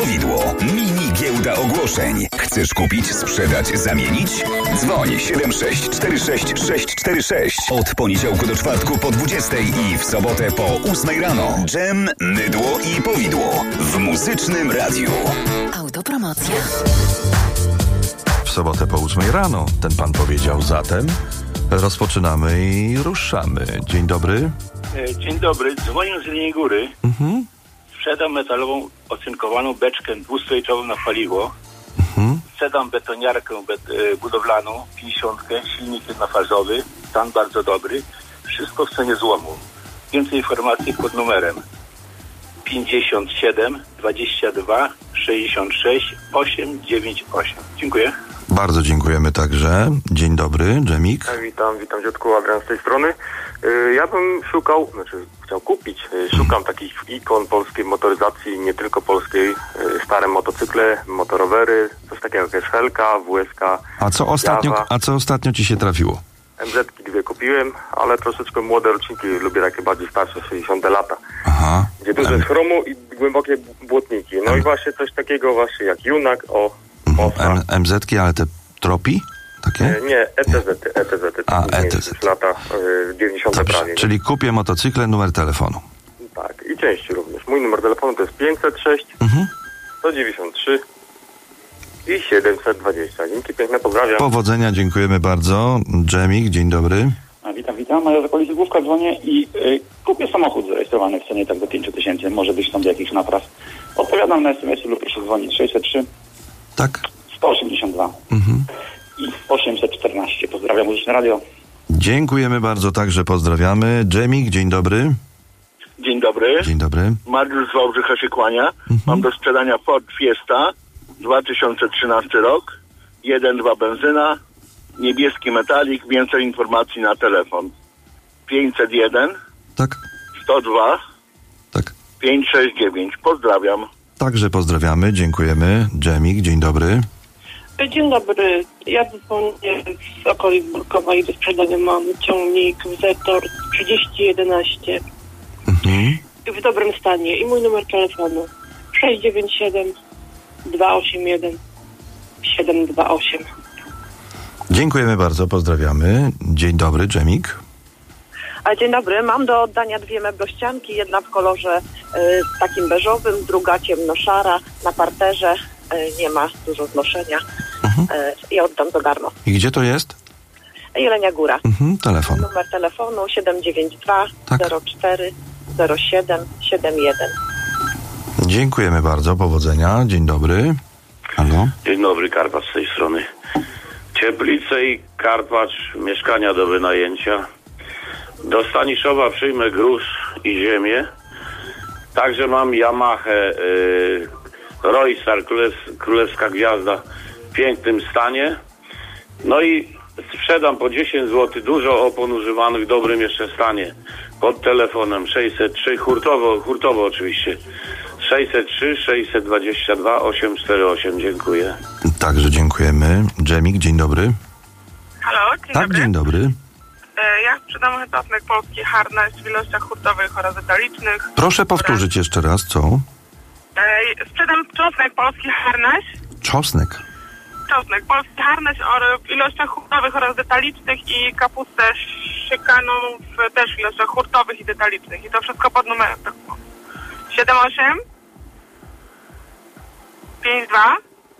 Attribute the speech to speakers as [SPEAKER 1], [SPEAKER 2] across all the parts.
[SPEAKER 1] Powidło. Mini giełda ogłoszeń. Chcesz kupić, sprzedać, zamienić? Dzwoń 7646646. Od poniedziałku do czwartku po 20 i w sobotę po 8 rano. Dżem, mydło i powidło. W Muzycznym Radiu.
[SPEAKER 2] Autopromocja.
[SPEAKER 3] W sobotę po 8 rano, ten pan powiedział. Zatem rozpoczynamy i ruszamy. Dzień dobry.
[SPEAKER 4] Dzień dobry, dzwonię z Jeleniej Góry. Sprzedam metalową ocynkowaną beczkę dwustojczową na paliwo. Sprzedam betoniarkę budowlaną, 50, silnik jednofazowy, stan bardzo dobry. Wszystko w cenie złomu. Więcej informacji pod numerem 57 22 66 898. Dziękuję.
[SPEAKER 3] Bardzo dziękujemy także. Dzień dobry, Dżemik.
[SPEAKER 5] Witam dziadku, Adrian z tej strony. Ja bym chciał kupić, szukam takich ikon polskiej motoryzacji, nie tylko polskiej, stare motocykle, motorowery, coś takiego jak Helka, WSK.
[SPEAKER 3] A co ostatnio ci się trafiło?
[SPEAKER 5] MZ-ki 2 kupiłem, ale troszeczkę młode roczniki, lubię takie bardziej starsze, 60 lata.
[SPEAKER 3] Aha.
[SPEAKER 5] Gdzie dużo jest chromu i głębokie błotniki. No i właśnie coś takiego właśnie jak Junak,
[SPEAKER 3] MZ-ki, ale te Tropi? Takie?
[SPEAKER 5] Nie, ETZ-y.
[SPEAKER 3] ETZ.
[SPEAKER 5] Lata 90
[SPEAKER 3] Dobrze,
[SPEAKER 5] prawie.
[SPEAKER 3] czyli kupię motocykle, numer telefonu.
[SPEAKER 5] Tak, i części również. Mój numer telefonu to jest 506 193 i 720. Dzięki piękne, pozdrawiam.
[SPEAKER 3] Powodzenia, dziękujemy bardzo. Dżemik, dzień dobry.
[SPEAKER 6] Witam. Ja z okolicy Główka dzwonię i kupię samochód zarejestrowany w cenie tak do 5000. Może być tam do jakichś napraw. Odpowiadam na SMS-y lub proszę dzwonić 603
[SPEAKER 3] Tak.
[SPEAKER 6] 182 i 814. Pozdrawiam, Muzyczne Radio.
[SPEAKER 3] Dziękujemy bardzo, także pozdrawiamy. Dżemik, dzień dobry.
[SPEAKER 4] Dzień dobry.
[SPEAKER 3] Dzień dobry.
[SPEAKER 4] Mariusz z Wałbrzycha się kłania. Mam do sprzedania Ford Fiesta 2013 rok. 1.2 benzyna. Niebieski metalik. Więcej informacji na telefon 501
[SPEAKER 3] Tak.
[SPEAKER 4] 102
[SPEAKER 3] Tak.
[SPEAKER 4] 569. Pozdrawiam.
[SPEAKER 3] Także pozdrawiamy, dziękujemy. Dżemik, dzień dobry.
[SPEAKER 7] Dzień dobry. Ja dzwonię z okolic Burkowa i do sprzedania mam ciągnik Zetor 3011 w dobrym stanie i mój numer telefonu 697 281 728.
[SPEAKER 3] Dziękujemy bardzo, pozdrawiamy. Dzień dobry, Dżemik.
[SPEAKER 7] Dzień dobry. Mam do oddania 2 meblościanki. Jedna w kolorze takim beżowym, druga ciemnoszara na parterze. Nie ma dużo znoszenia. I oddam za darmo.
[SPEAKER 3] I gdzie to jest?
[SPEAKER 7] Jelenia Góra.
[SPEAKER 3] Telefon.
[SPEAKER 7] Numer telefonu 792 04 07 71.
[SPEAKER 3] Dziękujemy bardzo, powodzenia. Dzień dobry. Halo?
[SPEAKER 8] Dzień dobry, Karpacz z tej strony. Cieplice i Karpacz, mieszkania do wynajęcia. Do Staniszowa przyjmę gruz i ziemię. Także mam Yamahę Roystar, królewska gwiazda w pięknym stanie. No i sprzedam po 10 zł, dużo opon używanych w dobrym jeszcze stanie. Pod telefonem 603, hurtowo oczywiście. 603 622 848. Dziękuję.
[SPEAKER 3] Także dziękujemy. Dżemik, dzień dobry.
[SPEAKER 9] Halo, dzień dobry.
[SPEAKER 3] Dzień dobry.
[SPEAKER 9] Ja sprzedam czosnek polski harnaś w ilościach hurtowych oraz detalicznych.
[SPEAKER 3] Proszę powtórzyć jeszcze raz, co?
[SPEAKER 9] Sprzedam czosnek polski harnaś.
[SPEAKER 3] Czosnek
[SPEAKER 9] Polski harnaś w ilościach hurtowych oraz detalicznych i kapustę szykaną też w ilościach hurtowych i detalicznych. I to wszystko pod numerem 78 52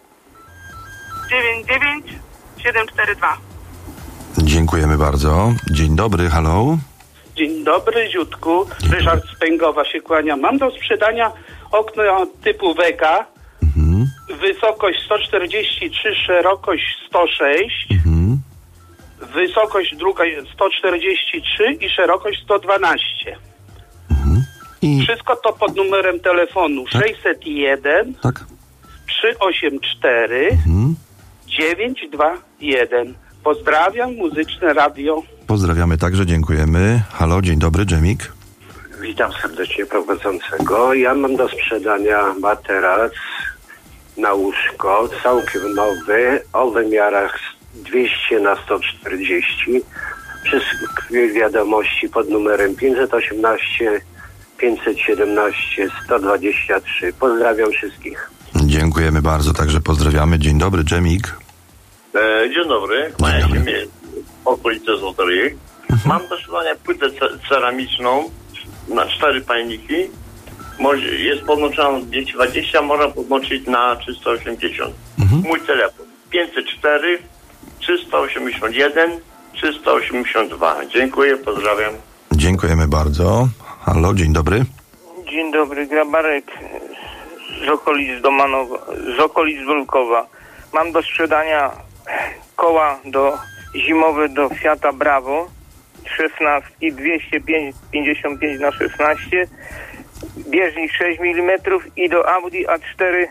[SPEAKER 9] 99 742.
[SPEAKER 3] Dziękujemy bardzo. Dzień dobry, halo.
[SPEAKER 10] Dzień dobry, Ziutku. Ryszard z Pęgowa się kłania. Mam do sprzedania okno typu WK. Wysokość 143, szerokość 106. Wysokość druga 143 i szerokość 112. Wszystko to pod numerem telefonu 601 384 921. Pozdrawiam, Muzyczne Radio.
[SPEAKER 3] Pozdrawiamy także, dziękujemy. Halo, dzień dobry, Dżemik.
[SPEAKER 11] Witam serdecznie prowadzącego. Ja mam do sprzedania materac na łóżko, całkiem nowy, o wymiarach 200 na 140. Wszystkie wiadomości pod numerem 518 517 123. Pozdrawiam wszystkich.
[SPEAKER 3] Dziękujemy bardzo, także pozdrawiamy. Dzień dobry, Dżemik.
[SPEAKER 2] Dzień dobry, kłania się mnie okolice Złotoryi. Mam do sprzedania płytę ceramiczną na 4 pajniki. Jest podłączona na 220, można podłączyć na 380. Mój telefon 504 381 382. Dziękuję, pozdrawiam.
[SPEAKER 3] Dziękujemy bardzo. Halo, dzień dobry.
[SPEAKER 12] Dzień dobry, Grabarek z okolic Domanowa, z okolic Wolkowa. Mam do sprzedania koła zimowe do Fiata Bravo 16 i 255 na 16, bieżnik 6 mm i do Audi A4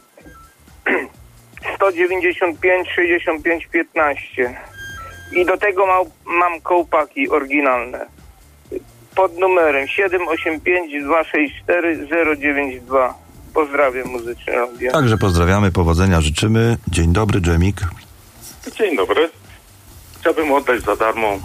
[SPEAKER 12] 195 65 15. I do tego mam kołpaki oryginalne pod numerem 785 264 092. Pozdrawiam, Muzyczne Radio.
[SPEAKER 3] Także pozdrawiamy, powodzenia życzymy. Dzień dobry, Dżemik.
[SPEAKER 13] Dzień dobry. Chciałbym oddać za darmo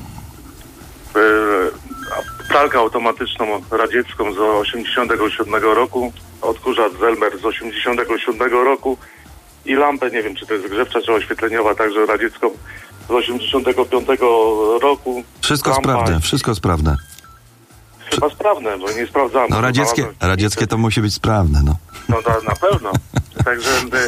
[SPEAKER 13] pralkę automatyczną radziecką z 87 roku, odkurzacz Zelmer z 87 roku i lampę, nie wiem czy to jest grzewcza czy oświetleniowa, także radziecką z 85 roku.
[SPEAKER 3] Wszystko sprawne, wszystko sprawne.
[SPEAKER 13] Chyba sprawne, bo nie sprawdzamy.
[SPEAKER 3] No radzieckie to musi być sprawne, no.
[SPEAKER 13] No na pewno. Także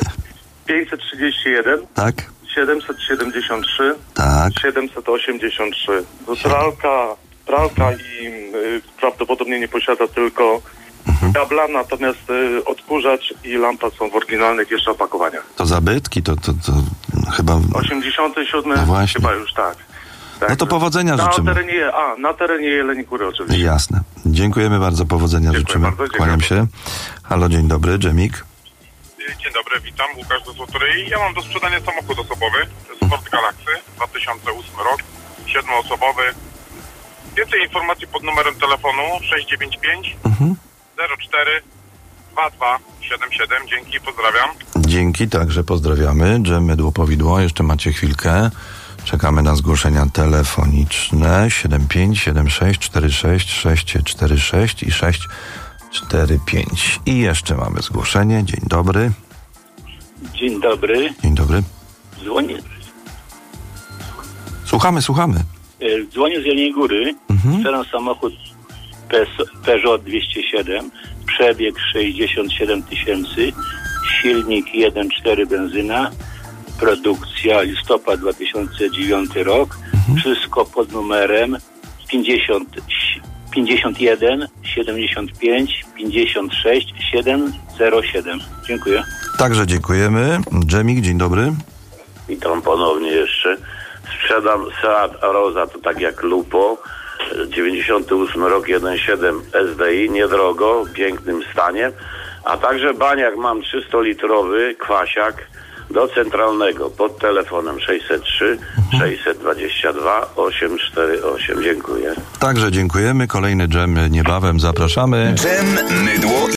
[SPEAKER 13] 531.
[SPEAKER 3] Tak.
[SPEAKER 13] 773.
[SPEAKER 3] Tak.
[SPEAKER 13] 783. Pralka i prawdopodobnie nie posiada tylko kabla, natomiast odkurzacz i lampa są w oryginalnych jeszcze opakowaniach.
[SPEAKER 3] To zabytki, to chyba...
[SPEAKER 13] 87,
[SPEAKER 3] no właśnie.
[SPEAKER 13] chyba już tak.
[SPEAKER 3] No to powodzenia życzymy.
[SPEAKER 13] Na terenie Jeleni Góry oczywiście.
[SPEAKER 3] Jasne. Dziękujemy bardzo, powodzenia życzymy. Kłaniam się. Halo, dzień dobry, Dżemik.
[SPEAKER 14] Dzień dobry, witam, Łukasz do Złotoryi. Ja mam do sprzedania samochód osobowy, Sport Galaxy, 2008 rok, 7-osobowy. Więcej informacji pod numerem telefonu 695 04 2277. Dzięki, pozdrawiam.
[SPEAKER 3] Dzięki, także pozdrawiamy. Dżem, Mydło, Powidło, jeszcze macie chwilkę. Czekamy na zgłoszenia telefoniczne 75 76 46 646 i 645. I jeszcze mamy zgłoszenie. Dzień dobry.
[SPEAKER 4] Dzień dobry.
[SPEAKER 3] Dzień dobry.
[SPEAKER 4] Dzwonię.
[SPEAKER 3] Słuchamy.
[SPEAKER 4] Dzwonię z Jeleniej Góry. Sprzedam samochód Peugeot 207. Przebieg 67 000. Silnik 1.4 benzyna. Produkcja listopad 2009 rok. Wszystko pod numerem 51 75 56 707. Dziękuję.
[SPEAKER 3] Także dziękujemy. Dżemik, dzień dobry.
[SPEAKER 8] Witam ponownie jeszcze. Sprzedam Seat Arosa, to tak jak Lupo. 98 rok 1.7 SDI, niedrogo, w pięknym stanie. A także baniak mam 300-litrowy kwasiak do centralnego pod telefonem 603 622 848. Dziękuję.
[SPEAKER 3] Także dziękujemy. Kolejny dżem niebawem zapraszamy.
[SPEAKER 1] Dżem, mydło